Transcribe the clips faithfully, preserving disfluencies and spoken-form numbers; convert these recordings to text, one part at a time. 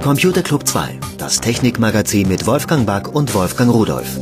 Computer Club zwei, das Technikmagazin mit Wolfgang Back und Wolfgang Rudolph.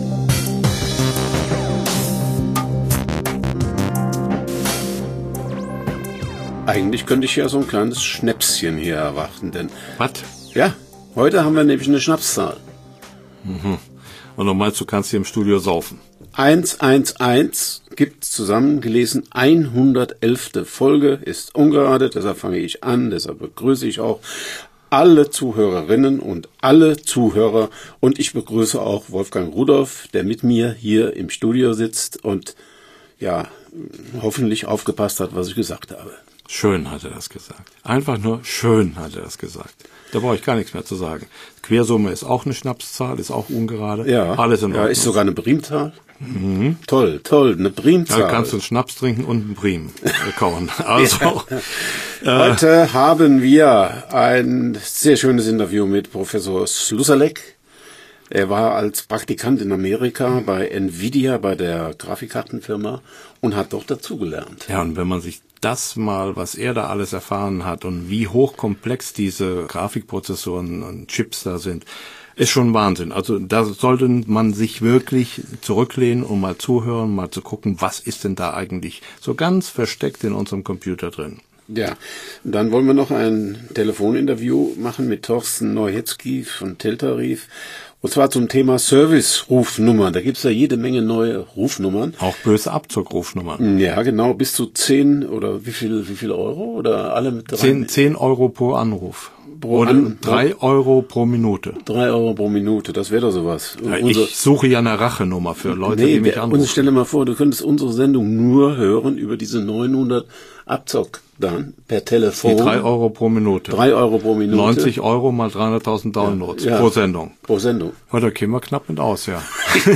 Eigentlich könnte ich ja so ein kleines Schnäpschen hier erwarten, denn... Was? Ja, heute haben wir nämlich eine Schnapszahl. Mhm. Und du meinst, du kannst hier im Studio saufen? hundertelf gibt zusammengelesen hundertelfte Folge, ist ungerade, deshalb fange ich an, deshalb begrüße ich auch alle Zuhörerinnen und alle Zuhörer und ich begrüße auch Wolfgang Rudolph, der mit mir hier im Studio sitzt und ja, hoffentlich aufgepasst hat, was ich gesagt habe. Schön hat er das gesagt. Einfach nur schön hat er das gesagt. Da brauche ich gar nichts mehr zu sagen. Quersumme ist auch eine Schnapszahl, ist auch ungerade. Ja, alles in Ordnung. Ja, ist sogar eine Primzahl. Mhm. Toll, toll, eine Primzahl. Da kannst du einen Schnaps trinken und einen Prim kauen. Also, ja. Heute äh, haben wir ein sehr schönes Interview mit Professor Slusalek. Er war als Praktikant in Amerika bei Nvidia, bei der Grafikkartenfirma und hat dort dazugelernt. Ja, und wenn man sich das mal, was er da alles erfahren hat und wie hochkomplex diese Grafikprozessoren und Chips da sind, ist schon Wahnsinn. Also da sollte man sich wirklich zurücklehnen und mal zuhören, mal zu gucken, was ist denn da eigentlich so ganz versteckt in unserem Computer drin. Ja, und dann wollen wir noch ein Telefoninterview machen mit Thorsten Neuhetzky von Teltarif. Und zwar zum Thema Service-Rufnummern. Da gibt's ja jede Menge neue Rufnummern. Auch böse Abzugrufnummern. Ja, genau. Bis zu zehn oder wie viel, wie viel Euro? Oder alle mit drei? Zehn, zehn Euro pro Anruf. Pro Oder an, drei Euro pro Minute. Drei Euro pro Minute, das wäre doch sowas. Ja, Unser, ich suche ja eine Rachenummer für Leute, nee, die mich anrufen. Und stell dir mal vor, du könntest unsere Sendung nur hören über diese neunhundert Abzock dann per Telefon. Die drei Euro pro Minute. Drei Euro pro Minute. neunzig Euro mal dreihunderttausend Downloads ja, ja, pro Sendung. Pro Sendung. Ja, da kämen wir knapp mit aus, ja.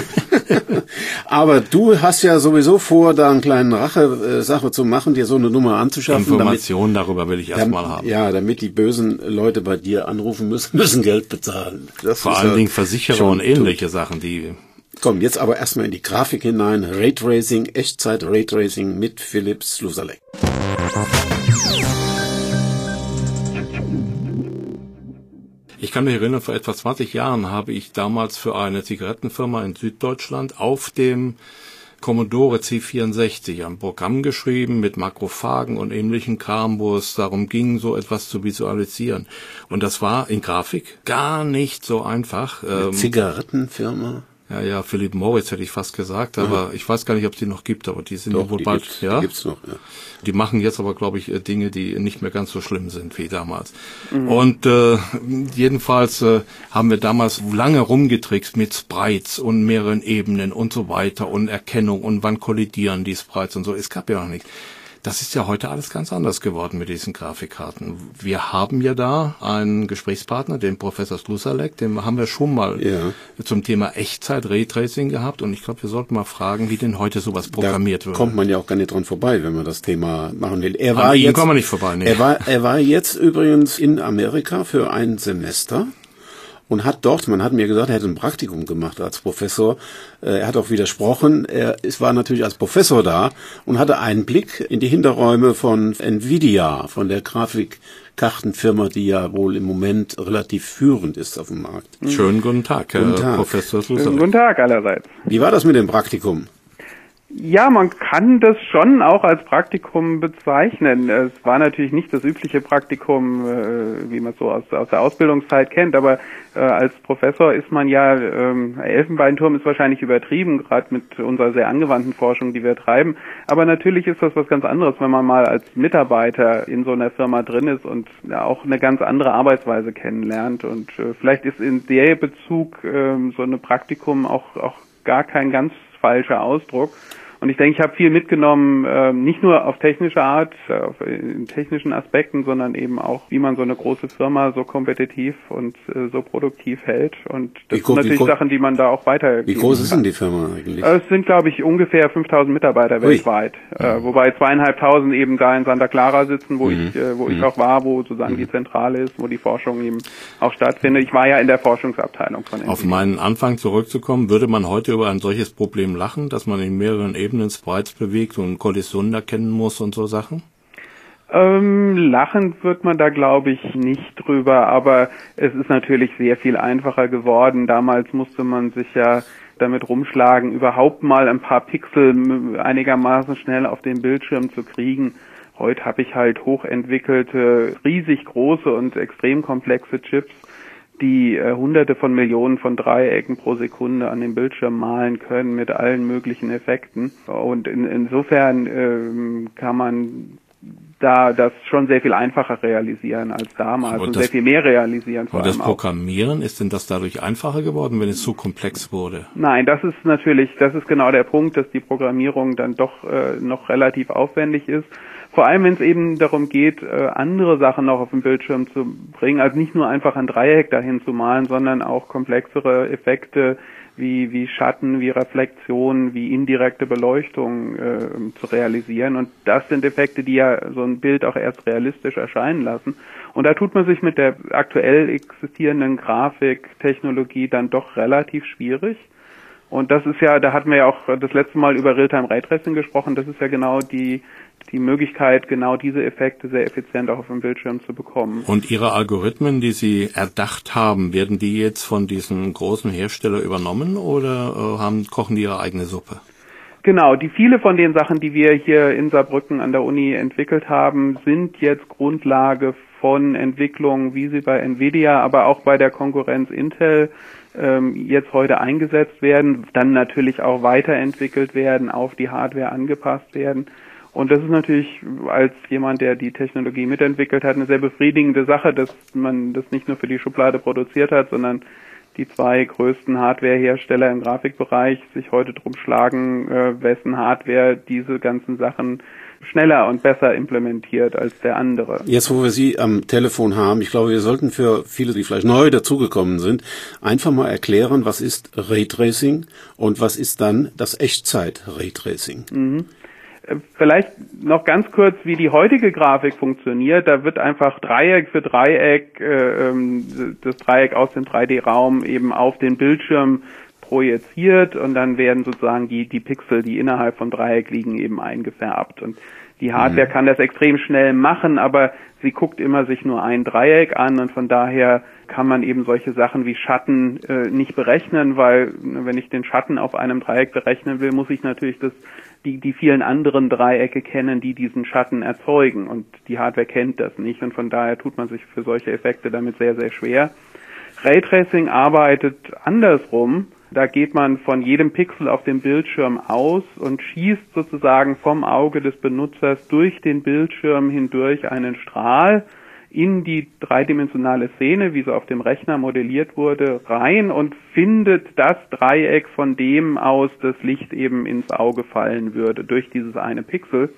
Aber du hast ja sowieso vor, da einen kleinen Rache-Sache zu machen, dir so eine Nummer anzuschaffen. Informationen darüber will ich erstmal haben. Ja, damit die bösen Leute bei dir anrufen müssen, müssen Geld bezahlen. Das Vor allen Dingen Versicherer und ähnliche tut. Sachen, die... Komm, jetzt aber erstmal in die Grafik hinein. Raytracing, Echtzeit-Raytracing mit Philipp Slusalek. Ich kann mich erinnern, vor etwa zwanzig Jahren habe ich damals für eine Zigarettenfirma in Süddeutschland auf dem Commodore C vierundsechzig ein Programm geschrieben mit Makrophagen und ähnlichen Kram, wo es darum ging, so etwas zu visualisieren. Und das war in Grafik gar nicht so einfach. Eine Zigarettenfirma? Ja, ja, Philip Morris hätte ich fast gesagt, aber mhm. ich weiß gar nicht, ob es die noch gibt, aber die sind Doch, wohl die bald, gibt's, ja. Die gibt's noch, ja. Die machen jetzt aber, glaube ich, Dinge, die nicht mehr ganz so schlimm sind wie damals. Mhm. Und äh, jedenfalls äh, haben wir damals lange rumgetrickst mit Sprites und mehreren Ebenen und so weiter und Erkennung und wann kollidieren die Sprites und so. Es gab ja noch nichts. Das ist ja heute alles ganz anders geworden mit diesen Grafikkarten. Wir haben ja da einen Gesprächspartner, den Professor Slusalek, den haben wir schon mal ja. zum Thema Echtzeit-Raytracing gehabt und ich glaube, wir sollten mal fragen, wie denn heute sowas programmiert da wird. Kommt man ja auch gar nicht dran vorbei, wenn man das Thema machen will. Er An war jetzt, kommen wir nicht vorbei, nee. er war, er war jetzt übrigens in Amerika für ein Semester. Und hat dort, man hat mir gesagt, er hätte ein Praktikum gemacht als Professor. Er hat auch widersprochen. Er war natürlich als Professor da und hatte einen Blick in die Hinterräume von Nvidia, von der Grafikkartenfirma, die ja wohl im Moment relativ führend ist auf dem Markt. Schönen guten Tag, Herr guten Tag. Professor Slusalek. Schönen guten Tag allerseits. Wie war das mit dem Praktikum? Ja, man kann das schon auch als Praktikum bezeichnen. Es war natürlich nicht das übliche Praktikum, wie man es so aus, aus der Ausbildungszeit kennt, aber äh, als Professor ist man ja, ähm, Elfenbeinturm ist wahrscheinlich übertrieben, gerade mit unserer sehr angewandten Forschung, die wir treiben. Aber natürlich ist das was ganz anderes, wenn man mal als Mitarbeiter in so einer Firma drin ist und ja, auch eine ganz andere Arbeitsweise kennenlernt. Und äh, vielleicht ist in der Bezug äh, so ein Praktikum auch, auch gar kein ganz falscher Ausdruck. Und ich denke, ich habe viel mitgenommen, äh, nicht nur auf technische Art, äh, auf, in technischen Aspekten, sondern eben auch, wie man so eine große Firma so kompetitiv und äh, so produktiv hält. Und das wie sind natürlich Sachen, die man da auch weitergeben Wie groß kann. ist denn die Firma eigentlich? Es sind, glaube ich, ungefähr fünftausend Mitarbeiter Ui. weltweit, äh, wobei zweieinhalbtausend eben da in Santa Clara sitzen, wo mhm. ich äh, wo mhm. ich auch war, wo sozusagen mhm. die Zentrale ist, wo die Forschung eben auch stattfindet. Ich war ja in der Forschungsabteilung von Nvidia. Auf meinen Anfang zurückzukommen, würde man heute über ein solches Problem lachen, dass man in mehreren Ebenen Sprites bewegt und Kollisionen erkennen muss und so Sachen? Ähm, lachen wird man da, glaube ich, nicht drüber, aber es ist natürlich sehr viel einfacher geworden. Damals musste man sich ja damit rumschlagen, überhaupt mal ein paar Pixel einigermaßen schnell auf den Bildschirm zu kriegen. Heute habe ich halt hochentwickelte, riesig große und extrem komplexe Chips, die äh, hunderte von Millionen von Dreiecken pro Sekunde an den Bildschirm malen können mit allen möglichen Effekten. Und in, insofern äh, kann man da das schon sehr viel einfacher realisieren als damals aber und das, sehr viel mehr realisieren. Vor aber das allem Programmieren, auch. Ist denn das dadurch einfacher geworden, wenn es so komplex wurde? Nein, das ist natürlich, das ist genau der Punkt, dass die Programmierung dann doch äh, noch relativ aufwendig ist. Vor allem, wenn es eben darum geht, äh, andere Sachen noch auf den Bildschirm zu bringen, also nicht nur einfach ein Dreieck dahin zu malen, sondern auch komplexere Effekte wie wie Schatten, wie Reflexion, wie indirekte Beleuchtung äh, zu realisieren. Und das sind Effekte, die ja so ein Bild auch erst realistisch erscheinen lassen. Und da tut man sich mit der aktuell existierenden Grafiktechnologie dann doch relativ schwierig. Und das ist ja, da hatten wir ja auch das letzte Mal über Realtime Raytracing gesprochen, das ist ja genau die die Möglichkeit, genau diese Effekte sehr effizient auch auf dem Bildschirm zu bekommen. Und Ihre Algorithmen, die Sie erdacht haben, werden die jetzt von diesen großen Herstellern übernommen oder äh, haben, kochen die ihre eigene Suppe? Genau, die viele von den Sachen, die wir hier in Saarbrücken an der Uni entwickelt haben, sind jetzt Grundlage von Entwicklungen, wie sie bei Nvidia, aber auch bei der Konkurrenz Intel ähm, jetzt heute eingesetzt werden, dann natürlich auch weiterentwickelt werden, auf die Hardware angepasst werden. Und das ist natürlich als jemand, der die Technologie mitentwickelt hat, eine sehr befriedigende Sache, dass man das nicht nur für die Schublade produziert hat, sondern die zwei größten Hardwarehersteller im Grafikbereich sich heute drum schlagen, äh, wessen Hardware diese ganzen Sachen schneller und besser implementiert als der andere. Jetzt, wo wir Sie am Telefon haben, ich glaube, wir sollten für viele, die vielleicht neu dazugekommen sind, einfach mal erklären, was ist Raytracing und was ist dann das Echtzeit-Raytracing. Mhm. Vielleicht noch ganz kurz, wie die heutige Grafik funktioniert. Da wird einfach Dreieck für Dreieck, äh, das Dreieck aus dem drei D-Raum eben auf den Bildschirm projiziert und dann werden sozusagen die, die Pixel, die innerhalb vom Dreieck liegen, eben eingefärbt. Und die Hardware mhm. kann das extrem schnell machen, aber sie guckt immer sich nur ein Dreieck an und von daher kann man eben solche Sachen wie Schatten äh, nicht berechnen, weil wenn ich den Schatten auf einem Dreieck berechnen will, muss ich natürlich das die die vielen anderen Dreiecke kennen, die diesen Schatten erzeugen und die Hardware kennt das nicht und von daher tut man sich für solche Effekte damit sehr, sehr schwer. Raytracing arbeitet andersrum. Da geht man von jedem Pixel auf dem Bildschirm aus und schießt sozusagen vom Auge des Benutzers durch den Bildschirm hindurch einen Strahl in die dreidimensionale Szene, wie sie auf dem Rechner modelliert wurde, rein und findet das Dreieck, von dem aus das Licht eben ins Auge fallen würde, durch dieses eine Pixel.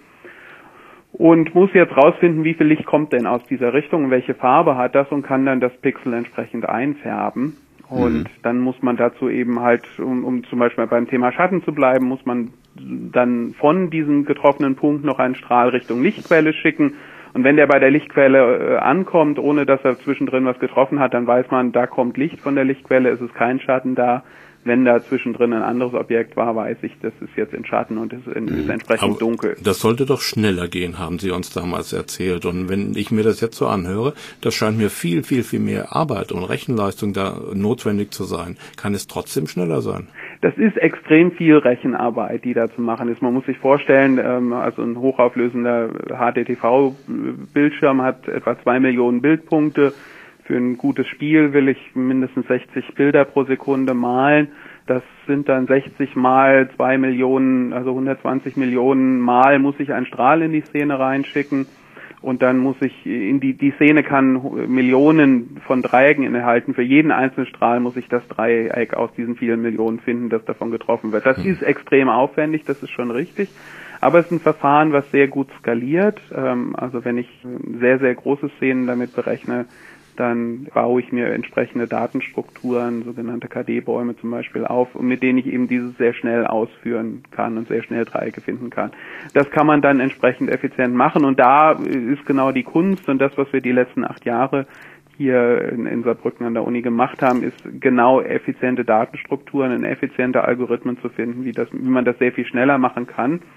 Und muss jetzt rausfinden, wie viel Licht kommt denn aus dieser Richtung, welche Farbe hat das und kann dann das Pixel entsprechend einfärben. Und mhm. dann muss man dazu eben halt, um, um zum Beispiel beim Thema Schatten zu bleiben, muss man dann von diesem getroffenen Punkt noch einen Strahl Richtung Lichtquelle schicken. Und wenn der bei der Lichtquelle äh, ankommt, ohne dass er zwischendrin was getroffen hat, dann weiß man, da kommt Licht von der Lichtquelle, es ist kein Schatten da. Wenn da zwischendrin ein anderes Objekt war, weiß ich, das ist jetzt in Schatten und es ist, in, ist entsprechend Aber dunkel. Das sollte doch schneller gehen, haben Sie uns damals erzählt. Und wenn ich mir das jetzt so anhöre, das scheint mir viel, viel, viel mehr Arbeit und Rechenleistung da notwendig zu sein. Kann es trotzdem schneller sein? Das ist extrem viel Rechenarbeit, die da zu machen ist. Man muss sich vorstellen, ähm, also ein hochauflösender H D T V-Bildschirm hat etwa zwei Millionen Bildpunkte. Für ein gutes Spiel will ich mindestens sechzig Bilder pro Sekunde malen. Das sind dann sechzig mal zwei Millionen, also hundertzwanzig Millionen Mal muss ich einen Strahl in die Szene reinschicken. Und dann muss ich in die, die Szene kann Millionen von Dreiecken enthalten. Für jeden einzelnen Strahl muss ich das Dreieck aus diesen vielen Millionen finden, das davon getroffen wird. Das ist extrem aufwendig, das ist schon richtig. Aber es ist ein Verfahren, was sehr gut skaliert. Also wenn ich sehr, sehr große Szenen damit berechne, dann baue ich mir entsprechende Datenstrukturen, sogenannte K D-Bäume zum Beispiel auf, mit denen ich eben dieses sehr schnell ausführen kann und sehr schnell Dreiecke finden kann. Das kann man dann entsprechend effizient machen und da ist genau die Kunst und das, was wir die letzten acht Jahre hier in, in Saarbrücken an der Uni gemacht haben, ist genau effiziente Datenstrukturen und effiziente Algorithmen zu finden, wie das, wie man das sehr viel schneller machen kann.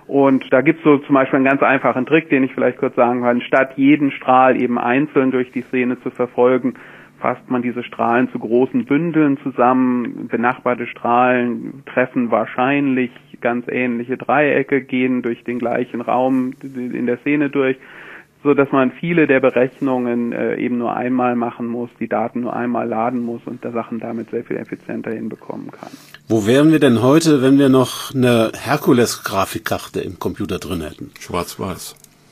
Und da gibt's so zum Beispiel einen ganz einfachen Trick, den ich vielleicht kurz sagen kann. Statt jeden Strahl eben einzeln durch die Szene zu verfolgen, fasst man diese Strahlen zu großen Bündeln zusammen. Benachbarte Strahlen treffen wahrscheinlich ganz ähnliche Dreiecke, gehen durch den gleichen Raum in der Szene durch, so dass man viele der Berechnungen äh, eben nur einmal machen muss, die Daten nur einmal laden muss und da Sachen damit sehr viel effizienter hinbekommen kann. Wo wären wir denn heute, wenn wir noch eine Herkules-Grafikkarte im Computer drin hätten? Schwarz-Weiß.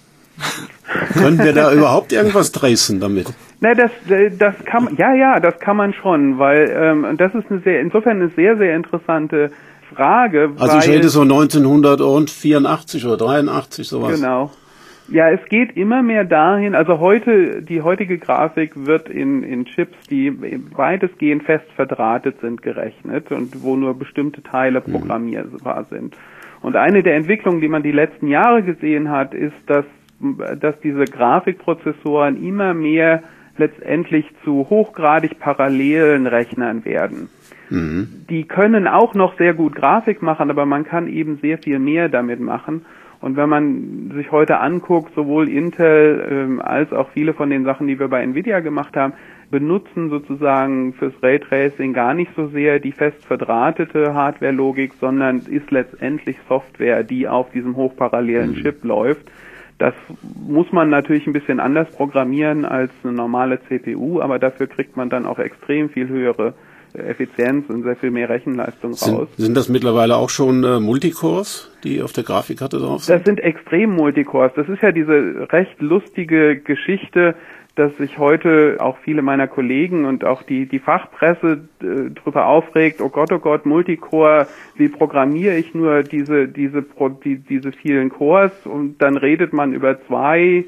Können wir da überhaupt irgendwas tracen damit? Na, das, das kann man, ja, ja, das kann man schon, weil ähm, das ist eine sehr, insofern eine sehr, sehr interessante Frage. Also weil, ich rede so neunzehnhundertvierundachtzig oder dreiundachtzig, sowas. Genau. Ja, es geht immer mehr dahin, also heute, die heutige Grafik wird in, in Chips, die weitestgehend fest verdrahtet sind, gerechnet und wo nur bestimmte Teile programmierbar sind. Und eine der Entwicklungen, die man die letzten Jahre gesehen hat, ist, dass, dass diese Grafikprozessoren immer mehr letztendlich zu hochgradig parallelen Rechnern werden. Mhm. Die können auch noch sehr gut Grafik machen, aber man kann eben sehr viel mehr damit machen. Und wenn man sich heute anguckt, sowohl Intel ähm, als auch viele von den Sachen, die wir bei Nvidia gemacht haben, benutzen sozusagen fürs Raytracing gar nicht so sehr die fest verdrahtete Hardware-Logik, sondern ist letztendlich Software, die auf diesem hochparallelen mhm. Chip läuft. Das muss man natürlich ein bisschen anders programmieren als eine normale C P U, aber dafür kriegt man dann auch extrem viel höhere Effizienz und sehr viel mehr Rechenleistung raus. Sind, sind das mittlerweile auch schon äh, Multicores, die auf der Grafikkarte drauf sind? Das sind extrem Multicores. Das ist ja diese recht lustige Geschichte, dass sich heute auch viele meiner Kollegen und auch die die Fachpresse äh, darüber aufregt, oh Gott, oh Gott, Multicore, wie programmiere ich nur diese diese die, diese vielen Cores? Und dann redet man über zwei,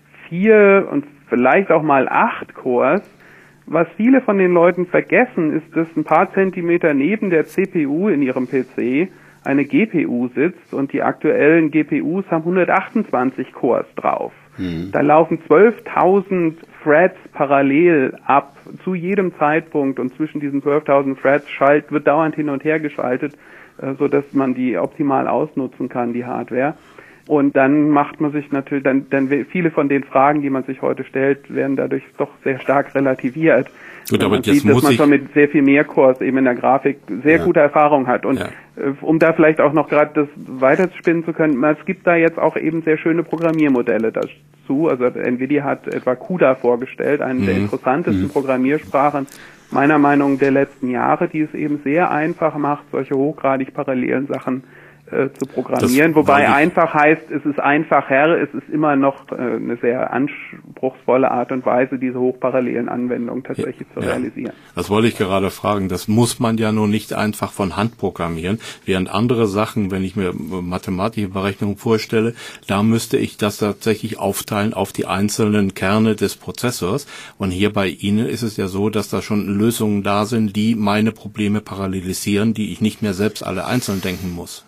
vier und vielleicht auch mal acht Cores. Was viele von den Leuten vergessen, ist, dass ein paar Zentimeter neben der C P U in ihrem P C eine G P U sitzt und die aktuellen G P Us haben hundertachtundzwanzig Cores drauf. Mhm. Da laufen zwölftausend Threads parallel ab zu jedem Zeitpunkt und zwischen diesen zwölftausend Threads schalt, wird dauernd hin und her geschaltet, äh, so dass man die optimal ausnutzen kann, die Hardware. Und dann macht man sich natürlich, dann, dann viele von den Fragen, die man sich heute stellt, werden dadurch doch sehr stark relativiert. Gut, aber man das sieht, dass muss man ich schon mit sehr viel mehr Cores eben in der Grafik sehr ja. gute Erfahrung hat. Und ja. um da vielleicht auch noch gerade das weiterspinnen zu können, es gibt da jetzt auch eben sehr schöne Programmiermodelle dazu. Also Nvidia hat etwa CUDA vorgestellt, eine mhm. der interessantesten mhm. Programmiersprachen meiner Meinung nach der letzten Jahre, die es eben sehr einfach macht, solche hochgradig parallelen Sachen äh, zu programmieren. Das Wobei einfach heißt, es ist einfacher, es ist immer noch äh, eine sehr anspruchsvolle Art und Weise, diese hochparallelen Anwendungen tatsächlich ja, zu realisieren. Ja. Das wollte ich gerade fragen. Das muss man ja nur nicht einfach von Hand programmieren, während andere Sachen, wenn ich mir mathematische Berechnungen vorstelle, da müsste ich das tatsächlich aufteilen auf die einzelnen Kerne des Prozessors. Und hier bei Ihnen ist es ja so, dass da schon Lösungen da sind, die meine Probleme parallelisieren, die ich nicht mehr selbst alle einzeln denken muss.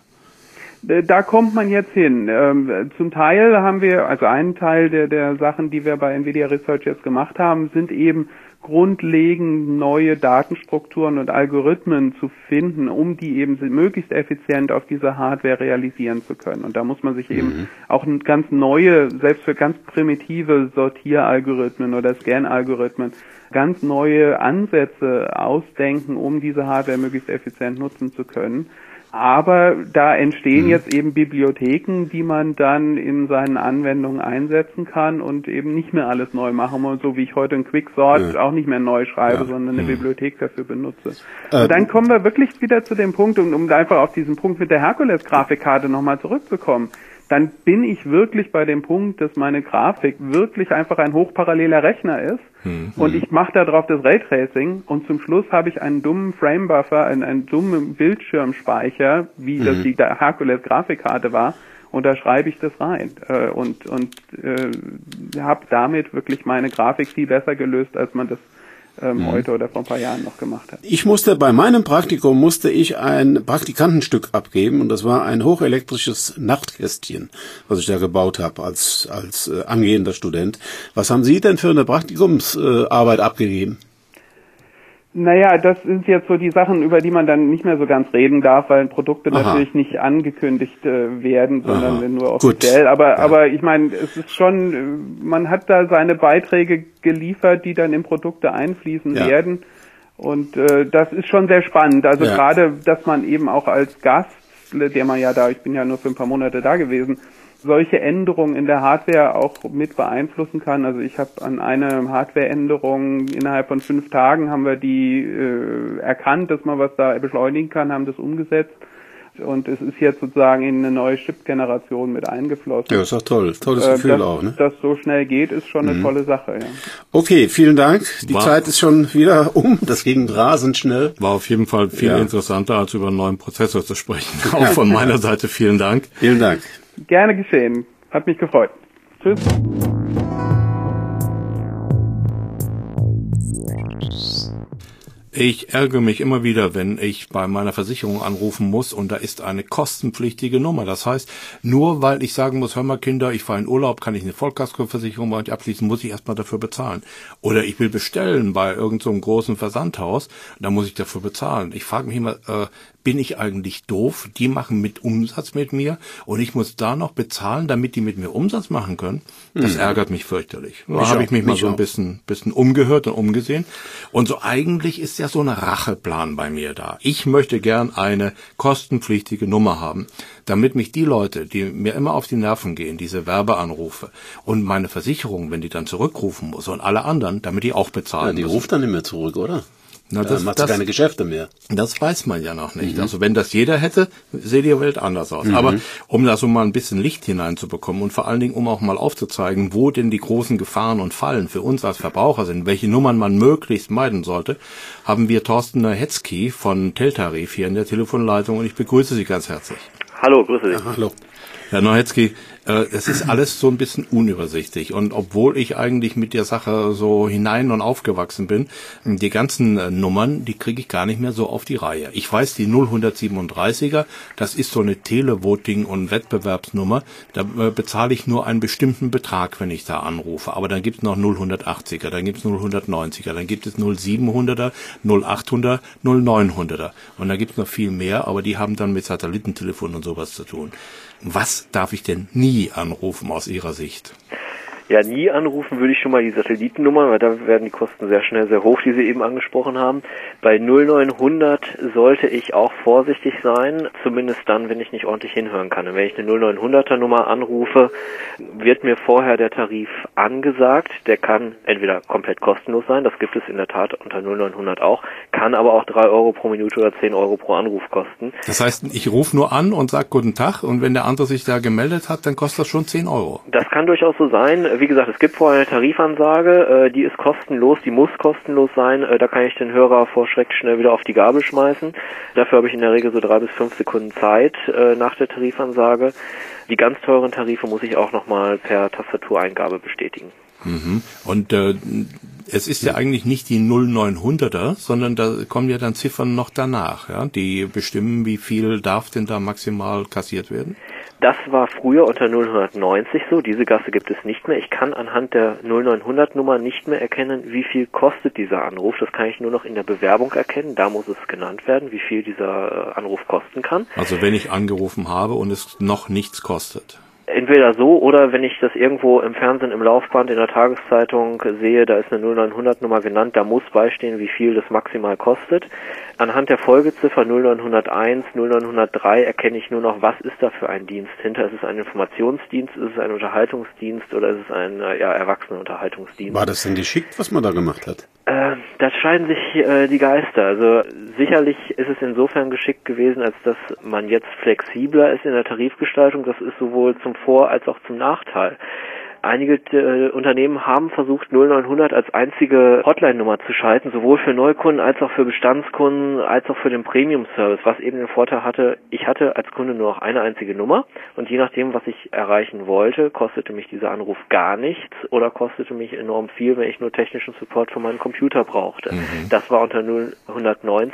Da kommt man jetzt hin. Ähm, zum Teil haben wir, also einen Teil der, der Sachen, die wir bei Nvidia Research jetzt gemacht haben, sind eben grundlegend neue Datenstrukturen und Algorithmen zu finden, um die eben möglichst effizient auf dieser Hardware realisieren zu können. Und da muss man sich eben mhm. auch ganz neue, selbst für ganz primitive Sortieralgorithmen oder Scan-Algorithmen, ganz neue Ansätze ausdenken, um diese Hardware möglichst effizient nutzen zu können. Aber da entstehen mhm. jetzt eben Bibliotheken, die man dann in seinen Anwendungen einsetzen kann und eben nicht mehr alles neu machen muss, so wie ich heute in Quicksort ja. auch nicht mehr neu schreibe, ja. sondern eine mhm. Bibliothek dafür benutze. Ähm. Und dann kommen wir wirklich wieder zu dem Punkt, um, um einfach auf diesen Punkt mit der Herkules-Grafikkarte nochmal zurückzukommen. Dann bin ich wirklich bei dem Punkt, dass meine Grafik wirklich einfach ein hochparalleler Rechner ist hm, und hm. ich mache da drauf das Raytracing und zum Schluss habe ich einen dummen Framebuffer, einen, einen dummen Bildschirmspeicher, wie hm. das die Herkules-Grafikkarte war, und da schreibe ich das rein äh, und und äh, habe damit wirklich meine Grafik viel besser gelöst, als man das Ähm, mhm. heute oder vor ein paar Jahren noch gemacht hat. Ich musste bei meinem Praktikum musste ich ein Praktikantenstück abgeben und das war ein hochelektrisches Nachtkästchen, was ich da gebaut habe als als äh, angehender Student. Was haben Sie denn für eine Praktikumsarbeit äh, abgegeben? Naja, das sind jetzt so die Sachen, über die man dann nicht mehr so ganz reden darf, weil Produkte Aha. natürlich nicht angekündigt äh, werden, sondern Aha. nur offiziell. Gut. Aber, ja. aber ich meine, es ist schon, man hat da seine Beiträge geliefert, die dann in Produkte einfließen ja. werden. Und äh, das ist schon sehr spannend. Also ja. gerade, dass man eben auch als Gast, der man ja da, ich bin ja nur für ein paar Monate da gewesen, solche Änderungen in der Hardware auch mit beeinflussen kann. Also ich habe an einer Hardware-Änderung innerhalb von fünf Tagen haben wir die äh, erkannt, dass man was da beschleunigen kann, haben das umgesetzt und es ist jetzt sozusagen in eine neue Chip-Generation mit eingeflossen. Ja, ist doch toll. Tolles äh, Gefühl dass, auch, ne? Dass so schnell geht, ist schon eine mhm. tolle Sache, ja. Okay, vielen Dank. Die War, Zeit ist schon wieder um. Das ging rasend schnell. War auf jeden Fall viel ja. interessanter, als über einen neuen Prozessor zu sprechen. Auch von meiner Seite vielen Dank. Vielen Dank. Gerne geschehen. Hat mich gefreut. Tschüss. Ich ärgere mich immer wieder, wenn ich bei meiner Versicherung anrufen muss und da ist eine kostenpflichtige Nummer. Das heißt, nur weil ich sagen muss, hör mal Kinder, ich fahre in Urlaub, kann ich eine Vollkaskoversicherung bei euch abschließen, muss ich erstmal dafür bezahlen. Oder ich will bestellen bei irgendeinem so großen Versandhaus, da muss ich dafür bezahlen. Ich frage mich immer, äh, bin ich eigentlich doof? Die machen mit Umsatz mit mir und ich muss da noch bezahlen, damit die mit mir Umsatz machen können. Das mhm. ärgert mich fürchterlich. Da habe ich mich mal so ein bisschen, bisschen umgehört und umgesehen. Und so eigentlich ist ja so ein Racheplan bei mir da. Ich möchte gern eine kostenpflichtige Nummer haben, damit mich die Leute, die mir immer auf die Nerven gehen, diese Werbeanrufe und meine Versicherung, wenn die dann zurückrufen muss und alle anderen, damit die auch bezahlen. Ja, die müssen. ruft dann nicht mehr zurück, oder? Na, das, ja, macht das, keine Geschäfte mehr. Das weiß man ja noch nicht. Mhm. Also wenn das jeder hätte, sähe die Welt anders aus. Mhm. Aber um da so mal ein bisschen Licht hineinzubekommen und vor allen Dingen, um auch mal aufzuzeigen, wo denn die großen Gefahren und Fallen für uns als Verbraucher sind, welche Nummern man möglichst meiden sollte, haben wir Thorsten Hetzky von Teltarif hier in der Telefonleitung und ich begrüße Sie ganz herzlich. Hallo, grüße Sie. Ja, hallo. Herr Neuhetzky, äh, es ist alles so ein bisschen unübersichtlich und obwohl ich eigentlich mit der Sache so hinein und aufgewachsen bin, die ganzen äh, Nummern, die kriege ich gar nicht mehr so auf die Reihe. Ich weiß, die null siebenunddreißiger, das ist so eine Televoting- und Wettbewerbsnummer, da äh, bezahle ich nur einen bestimmten Betrag, wenn ich da anrufe, aber dann gibt es noch null achtziger, dann gibt es null neunziger, dann gibt es null siebenhunderter, null achthunderter, null neunhunderter und da gibt es noch viel mehr, aber die haben dann mit Satellitentelefon und sowas zu tun. Was darf ich denn nie anrufen aus Ihrer Sicht? Ja, nie anrufen würde ich schon mal die Satellitennummer, weil da werden die Kosten sehr schnell sehr hoch, die Sie eben angesprochen haben. Bei null neunhundert sollte ich auch vorsichtig sein, zumindest dann, wenn ich nicht ordentlich hinhören kann. Und wenn ich eine null neunhunderter Nummer anrufe, wird mir vorher der Tarif angesagt. Der kann entweder komplett kostenlos sein, das gibt es in der Tat unter null neunhundert auch, kann aber auch drei Euro pro Minute oder zehn Euro pro Anruf kosten. Das heißt, ich rufe nur an und sage guten Tag und wenn der andere sich da gemeldet hat, dann kostet das schon zehn Euro. Das kann durchaus so sein. Wie gesagt, es gibt vorher eine Tarifansage, äh, die ist kostenlos, die muss kostenlos sein. Äh, da kann ich den Hörer vor Schreck schnell wieder auf die Gabel schmeißen. Dafür habe ich in der Regel so drei bis fünf Sekunden Zeit äh, nach der Tarifansage. Die ganz teuren Tarife muss ich auch nochmal per Tastatureingabe bestätigen. Mhm. Und äh, es ist ja eigentlich nicht die null neunhunderter, sondern da kommen ja dann Ziffern noch danach, ja, die bestimmen, wie viel darf denn da maximal kassiert werden? Das war früher unter null neunzig so, diese Gasse gibt es nicht mehr. Ich kann anhand der null neunhundert Nummer nicht mehr erkennen, wie viel kostet dieser Anruf. Das kann ich nur noch in der Bewerbung erkennen, da muss es genannt werden, wie viel dieser Anruf kosten kann. Also wenn ich angerufen habe und es noch nichts kostet. Entweder so oder wenn ich das irgendwo im Fernsehen, im Laufband, in der Tageszeitung sehe, da ist eine null neunhundert Nummer genannt, da muss beistehen, wie viel das maximal kostet. Anhand der Folgeziffer null neunhunderteins, null neunhundertdrei erkenne ich nur noch, was ist da für ein Dienst hinter. Ist es ein Informationsdienst, ist es ein Unterhaltungsdienst oder ist es ein ja, Erwachsenenunterhaltungsdienst? War das denn geschickt, was man da gemacht hat? Äh, da scheiden sich äh, die Geister. Also sicherlich ist es insofern geschickt gewesen, als dass man jetzt flexibler ist in der Tarifgestaltung. Das ist sowohl zum Vor- als auch zum Nachteil. Einige äh, Unternehmen haben versucht, null neunhundert als einzige Hotline-Nummer zu schalten, sowohl für Neukunden als auch für Bestandskunden, als auch für den Premium-Service, was eben den Vorteil hatte, ich hatte als Kunde nur noch eine einzige Nummer und je nachdem, was ich erreichen wollte, kostete mich dieser Anruf gar nichts oder kostete mich enorm viel, wenn ich nur technischen Support für meinen Computer brauchte. Mhm. Das war unter null neunzig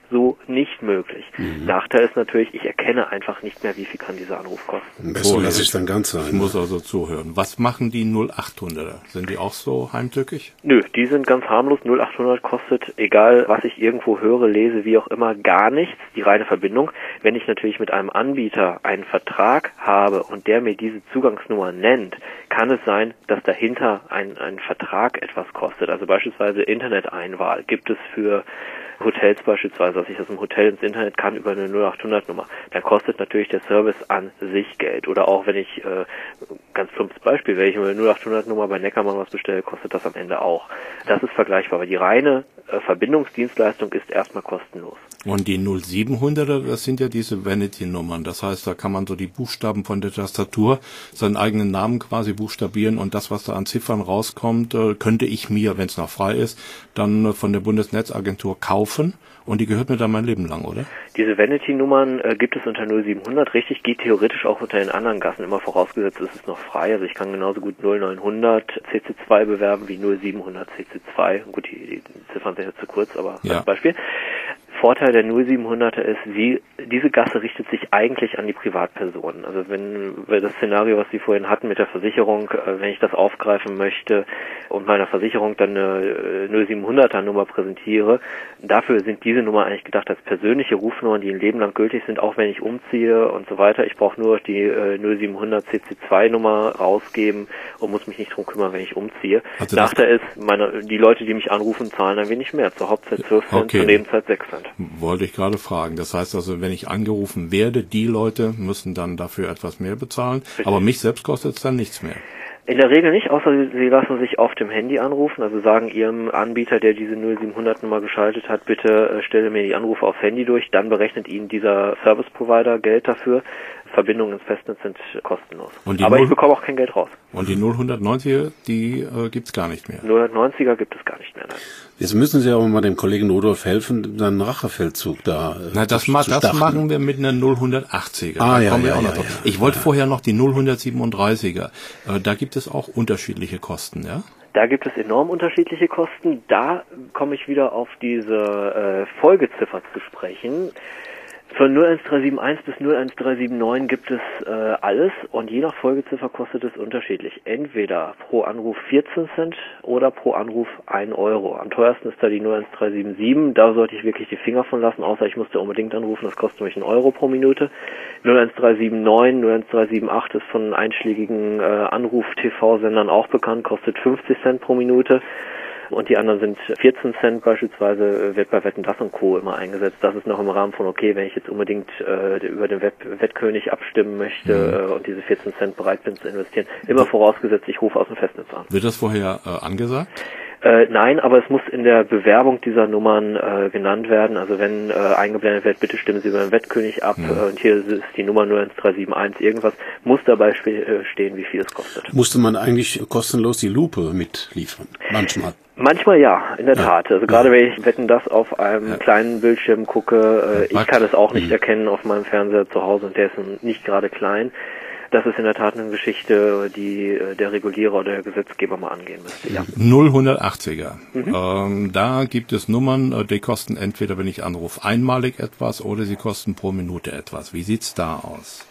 so nicht möglich. Mhm. Nachteil ist natürlich, ich erkenne einfach nicht mehr, wie viel kann dieser Anruf kosten. Am besten lasse ich dann ganz sein. Ich muss also zuhören. Was machen die null achthunderter? Sind die auch so heimtückig? Nö, die sind ganz harmlos. null achthundert kostet, egal was ich irgendwo höre, lese, wie auch immer, gar nichts, die reine Verbindung. Wenn ich natürlich mit einem Anbieter einen Vertrag habe und der mir diese Zugangsnummer nennt, kann es sein, dass dahinter ein, ein Vertrag etwas kostet. Also beispielsweise Interneteinwahl gibt es für Hotels beispielsweise, dass ich das im Hotel ins Internet kann über eine null achthundert Nummer, dann kostet natürlich der Service an sich Geld. Oder auch wenn ich, äh, ganz plumpes Beispiel, wenn ich über eine null achthundert Nummer bei Neckermann was bestelle, kostet das am Ende auch. Das ist vergleichbar, aber die reine äh, Verbindungsdienstleistung ist erstmal kostenlos. Und die null siebenhunderter, das sind ja diese Vanity-Nummern. Das heißt, da kann man so die Buchstaben von der Tastatur, seinen eigenen Namen quasi buchstabieren und das, was da an Ziffern rauskommt, könnte ich mir, wenn es noch frei ist, dann von der Bundesnetzagentur kaufen. Und die gehört mir dann mein Leben lang, oder? Diese Vanity-Nummern äh, gibt es unter null siebenhundert, richtig, geht theoretisch auch unter den anderen Gassen, immer vorausgesetzt, ist es noch frei. Also ich kann genauso gut null neunhundert C C zwei bewerben wie null siebenhundert C C zwei. Gut, die, die Ziffern sind jetzt zu kurz, aber ja. Als Beispiel. Vorteil der null siebenhunderter ist, sie, diese Gasse richtet sich eigentlich an die Privatpersonen. Also wenn wir das Szenario, was Sie vorhin hatten mit der Versicherung, wenn ich das aufgreifen möchte und meiner Versicherung dann eine null siebenhunderter Nummer präsentiere, dafür sind diese Nummer eigentlich gedacht als persönliche Rufnummern, die ein Leben lang gültig sind, auch wenn ich umziehe und so weiter. Ich brauche nur die null siebenhundert C C zwei Nummer rausgeben und muss mich nicht drum kümmern, wenn ich umziehe. Also Nachteil ist, meine, die Leute, die mich anrufen, zahlen ein wenig mehr. Zur Hauptzeit zwölf Cent, okay. Zur Nebenzeit sechs Cent. Wollte ich gerade fragen. Das heißt also, wenn ich angerufen werde, die Leute müssen dann dafür etwas mehr bezahlen, Richtig. Aber mich selbst kostet es dann nichts mehr. In der Regel nicht, außer Sie lassen sich auf dem Handy anrufen, also sagen Ihrem Anbieter, der diese null siebenhundert Nummer geschaltet hat, bitte äh, stelle mir die Anrufe aufs Handy durch, dann berechnet Ihnen dieser Service Provider Geld dafür. Verbindungen ins Festnetz sind kostenlos. Aber ich bekomme auch kein Geld raus. Und die null neunziger, die äh, gibt's gar nicht mehr? null neunziger gibt es gar nicht mehr, nein. Jetzt müssen Sie aber mal dem Kollegen Rudolf helfen, seinen Rachefeldzug da äh, Na, das, ma, das machen wir mit einer null achtziger. Ah, da ja, kommen wir ja, auch noch ja, drauf. ja. Ich wollte vorher noch die null siebenunddreißiger. Äh, da gibt es auch unterschiedliche Kosten, ja? Da gibt es enorm unterschiedliche Kosten. Da komme ich wieder auf diese äh, Folgeziffer zu sprechen. Von null eins drei sieben eins bis null eins drei sieben neun gibt es äh, alles und je nach Folgeziffer kostet es unterschiedlich. Entweder pro Anruf vierzehn Cent oder pro Anruf ein Euro. Am teuersten ist da die null eins drei sieben sieben, da sollte ich wirklich die Finger von lassen, außer ich musste unbedingt anrufen, das kostet mich einen Euro pro Minute. null eins drei sieben neun, null eins drei sieben acht ist von einschlägigen äh, Anruf-T V-Sendern auch bekannt, kostet fünfzig Cent pro Minute. Und die anderen sind vierzehn Cent beispielsweise, wird bei Wetten, das und Co. immer eingesetzt. Das ist noch im Rahmen von okay, wenn ich jetzt unbedingt äh, über den Wett Wettkönig abstimmen möchte äh, und diese vierzehn Cent bereit bin zu investieren. Immer vorausgesetzt, ich rufe aus dem Festnetz an. Wird das vorher äh, angesagt? Äh, nein, aber es muss in der Bewerbung dieser Nummern äh, genannt werden. Also wenn äh, eingeblendet wird, bitte stimmen Sie beim Wettkönig ab Ja. äh, und hier ist die Nummer null eins drei sieben eins irgendwas, muss dabei sp- äh, stehen, wie viel es kostet. Musste man eigentlich kostenlos die Lupe mitliefern? Manchmal. Manchmal ja, in der Ja. Tat. Also gerade wenn ich Wetten, das auf einem Ja. kleinen Bildschirm gucke, äh, ich Max? kann es auch nicht Mhm. erkennen auf meinem Fernseher zu Hause und der ist nicht gerade klein. Das ist in der Tat eine Geschichte, die äh, der Regulierer oder der Gesetzgeber mal angehen müsste. Ja. null achtziger. Ähm, da gibt es Nummern, äh, die kosten entweder, wenn ich anrufe, einmalig etwas oder sie kosten pro Minute etwas. Wie sieht's da aus?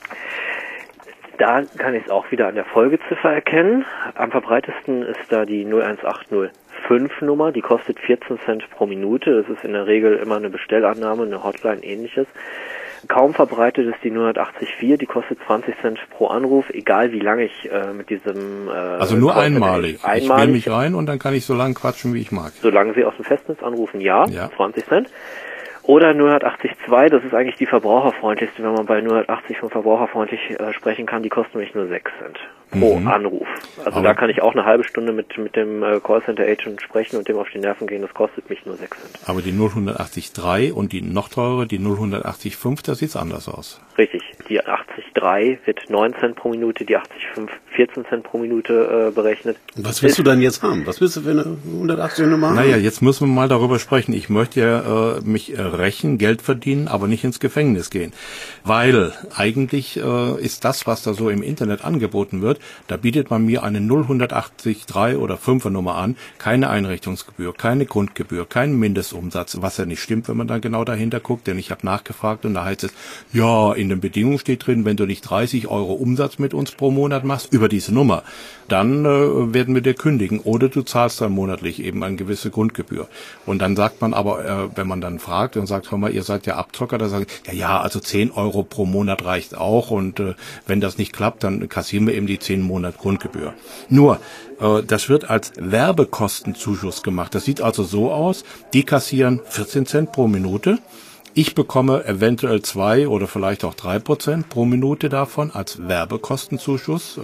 Da kann ich es auch wieder an der Folgeziffer erkennen. Am verbreitesten ist da die null eins acht null fünf Nummer, die kostet vierzehn Cent pro Minute. Das ist in der Regel immer eine Bestellannahme, eine Hotline, ähnliches. Kaum verbreitet ist die null acht vier, die kostet zwanzig Cent pro Anruf, egal wie lange ich äh, mit diesem... Äh, Also nur einmalig. einmalig. Ich wähle mich rein und dann kann ich so lange quatschen, wie ich mag. Solange Sie aus dem Festnetz anrufen, ja, Ja. zwanzig Cent. Oder null acht zwei, das ist eigentlich die verbraucherfreundlichste, wenn man bei null achtzig von verbraucherfreundlich äh, sprechen kann, die kostet nämlich nur sechs Cent pro Mhm. Anruf. Also Aber da kann ich auch eine halbe Stunde mit mit dem äh, Callcenter-Agent sprechen und dem auf die Nerven gehen, das kostet mich nur sechs Cent. Aber die null drei und die noch teure, die null fünf, da sieht's anders aus. Richtig, die achtzig drei wird neun Cent pro Minute, die achtzig fünf vierzehn Cent pro Minute äh, berechnet. Und was willst du denn jetzt haben? Was willst du für eine hundertachtzig Nummer haben? Naja, jetzt müssen wir mal darüber sprechen. Ich möchte ja äh, mich rächen, Geld verdienen, aber nicht ins Gefängnis gehen. Weil eigentlich äh, ist das, was da so im Internet angeboten wird, da bietet man mir eine null achtzig drei oder fünfer Nummer an, keine Einrichtungsgebühr, keine Grundgebühr, keinen Mindestumsatz, was ja nicht stimmt, wenn man dann genau dahinter guckt, denn ich habe nachgefragt und da heißt es, ja, in den Bedingungen steht drin, wenn du nicht dreißig Euro Umsatz mit uns pro Monat machst, über diese Nummer, dann äh, werden wir dir kündigen oder du zahlst dann monatlich eben eine gewisse Grundgebühr. Und dann sagt man aber, äh, wenn man dann fragt und sagt, hör mal, ihr seid ja Abzocker, da sagen, ja, ja, also zehn Euro pro Monat reicht auch und äh, wenn das nicht klappt, dann kassieren wir eben die zehn Monat Grundgebühr. Nur, äh, das wird als Werbekostenzuschuss gemacht. Das sieht also so aus, die kassieren vierzehn Cent pro Minute. Ich bekomme eventuell zwei oder vielleicht auch drei Prozent pro Minute davon als Werbekostenzuschuss, äh,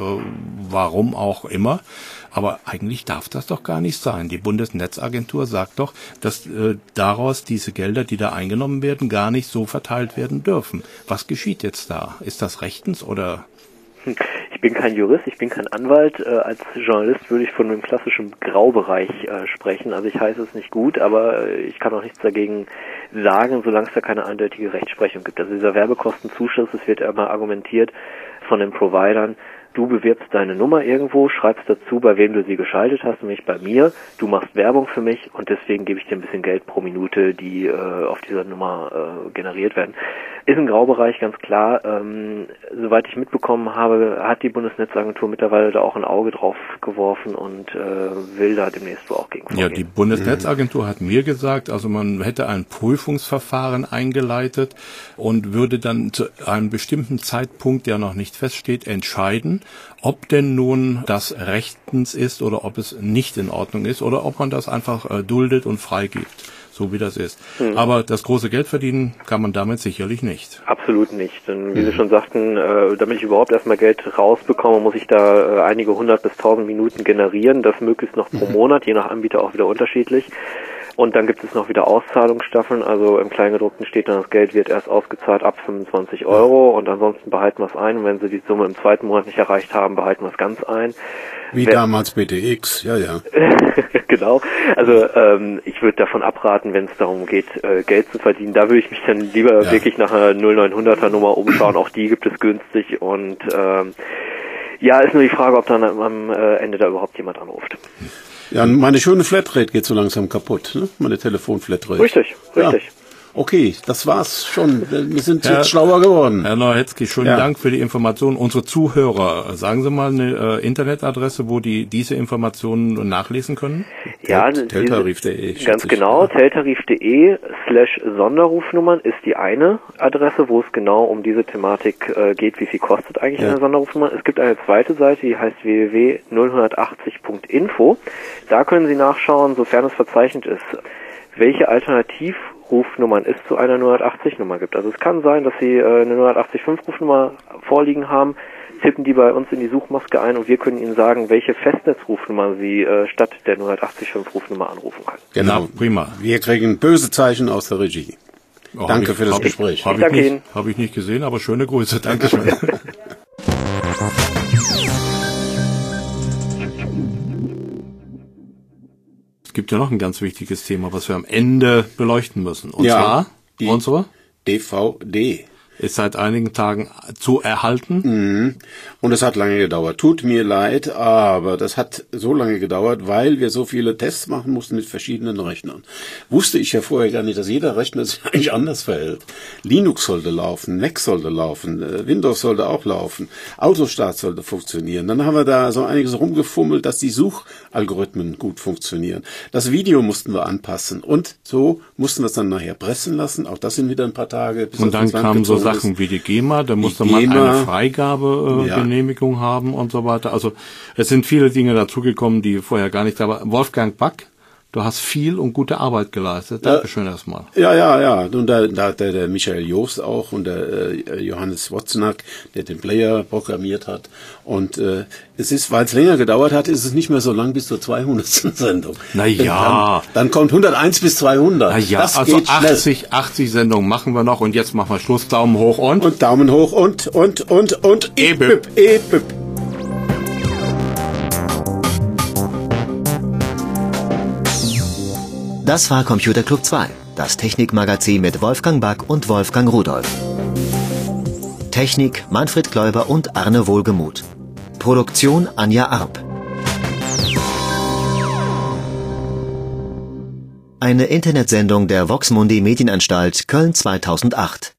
warum auch immer. Aber eigentlich darf das doch gar nicht sein. Die Bundesnetzagentur sagt doch, dass äh, daraus diese Gelder, die da eingenommen werden, gar nicht so verteilt werden dürfen. Was geschieht jetzt da? Ist das rechtens oder... Ich bin kein Jurist, ich bin kein Anwalt. Äh, als Journalist würde ich von einem klassischen Graubereich äh, sprechen. Also ich heiße es nicht gut, aber äh, ich kann auch nichts dagegen sagen, solange es da keine eindeutige Rechtsprechung gibt. Also dieser Werbekostenzuschuss, es wird immer argumentiert von den Providern, du bewirbst deine Nummer irgendwo, schreibst dazu, bei wem du sie geschaltet hast, nämlich bei mir. Du machst Werbung für mich und deswegen gebe ich dir ein bisschen Geld pro Minute, die äh, auf dieser Nummer äh, generiert werden. Ist ein Graubereich, ganz klar. Ähm, soweit ich mitbekommen habe, hat die Bundesnetzagentur mittlerweile da auch ein Auge drauf geworfen und äh, will da demnächst wohl auch gegen vorgehen. Ja, die Bundesnetzagentur hat mir gesagt, also man hätte ein Prüfungsverfahren eingeleitet und würde dann zu einem bestimmten Zeitpunkt, der noch nicht feststeht, entscheiden, ob denn nun das rechtens ist oder ob es nicht in Ordnung ist oder ob man das einfach äh, duldet und freigibt, so wie das ist. Hm. Aber das große Geld verdienen kann man damit sicherlich nicht. Absolut nicht. Denn wie hm. Sie schon sagten, äh, damit ich überhaupt erstmal Geld rausbekomme, muss ich da äh, einige hundert bis tausend Minuten generieren, das möglichst noch pro hm. Monat, je nach Anbieter auch wieder unterschiedlich. Und dann gibt es noch wieder Auszahlungsstaffeln, also im Kleingedruckten steht dann, das Geld wird erst ausgezahlt ab fünfundzwanzig Euro und ansonsten behalten wir es ein und wenn Sie die Summe im zweiten Monat nicht erreicht haben, behalten wir es ganz ein. Wie Wer damals B T X, ja, ja. Genau, also ähm, ich würde davon abraten, wenn es darum geht, äh, Geld zu verdienen, da würde ich mich dann lieber ja. wirklich nach einer null neunhunderter Nummer umschauen, auch die gibt es günstig und ähm, ja, ist nur die Frage, ob dann am äh, Ende da überhaupt jemand anruft. Ja, meine schöne Flatrate geht so langsam kaputt, ne? Meine Telefonflatrate. Richtig, richtig. Ja. Okay, das war's schon. Wir sind Herr, jetzt schlauer geworden. Herr Neuhetzky, schönen ja. Dank für die Informationen. Unsere Zuhörer, sagen Sie mal eine äh, Internetadresse, wo die diese Informationen nachlesen können? Ja, Teltarif punkt de. Ganz genau, teltarif punkt de slash Sonderrufnummern ist die eine Adresse, wo es genau um diese Thematik äh, geht, wie viel kostet eigentlich ja. eine Sonderrufnummer. Es gibt eine zweite Seite, die heißt w w w punkt null achtzig punkt info. Da können Sie nachschauen, sofern es verzeichnet ist, welche Alternativrufnummern es zu einer null achtzig Nummer gibt. Also es kann sein, dass Sie äh, eine null achtzig fünf Rufnummer vorliegen haben, tippen die bei uns in die Suchmaske ein und wir können Ihnen sagen, welche Festnetzrufnummer Sie äh, statt der null achtzig fünf Rufnummer anrufen können. Genau, prima. Wir kriegen böse Zeichen aus der Regie. Oh, Danke ich, für das Gespräch. Habe ich, hab ich, hab ich nicht gesehen, aber schöne Grüße. Dankeschön. Es gibt ja noch ein ganz wichtiges Thema, was wir am Ende beleuchten müssen. Und ja, zwar die unsere D V D. Ist seit einigen Tagen zu erhalten. Mhm. Und es hat lange gedauert. Tut mir leid, aber das hat so lange gedauert, weil wir so viele Tests machen mussten mit verschiedenen Rechnern. Wusste ich ja vorher gar nicht, dass jeder Rechner sich eigentlich anders verhält. Linux sollte laufen, Mac sollte laufen, Windows sollte auch laufen, Autostart sollte funktionieren. Dann haben wir da so einiges rumgefummelt, dass die Suchalgorithmen gut funktionieren. Das Video mussten wir anpassen und so mussten wir es dann nachher pressen lassen. Auch das sind wieder ein paar Tage. Bis und dann kamen so Sachen wie die GEMA, da musste man eine Freigabegenehmigung äh, ja. haben und so weiter. Also es sind viele Dinge dazugekommen, die vorher gar nicht da waren. Wolfgang Back, du hast viel und gute Arbeit geleistet. Dankeschön ja, erstmal. Ja, ja, ja. Und da, da hat der, der Michael Joost auch und der äh, Johannes Wozniak, der den Player programmiert hat. Und äh, es ist, weil es länger gedauert hat, ist es nicht mehr so lang bis zur zweihundertsten Sendung. Na ja. Dann, dann kommt hunderteins bis zweihundert. Na ja, das also geht achtzig, achtzig Sendungen machen wir noch und jetzt machen wir Schluss. Daumen hoch und? Und Daumen hoch und, und, und, und, E-Bip. E-Bip. Das war Computer Club zwei. das Technikmagazin mit Wolfgang Back und Wolfgang Rudolf. Technik Manfred Kläuber und Arne Wohlgemuth. Produktion Anja Arp. Eine Internetsendung der Vox Mundi Medienanstalt Köln zweitausendacht.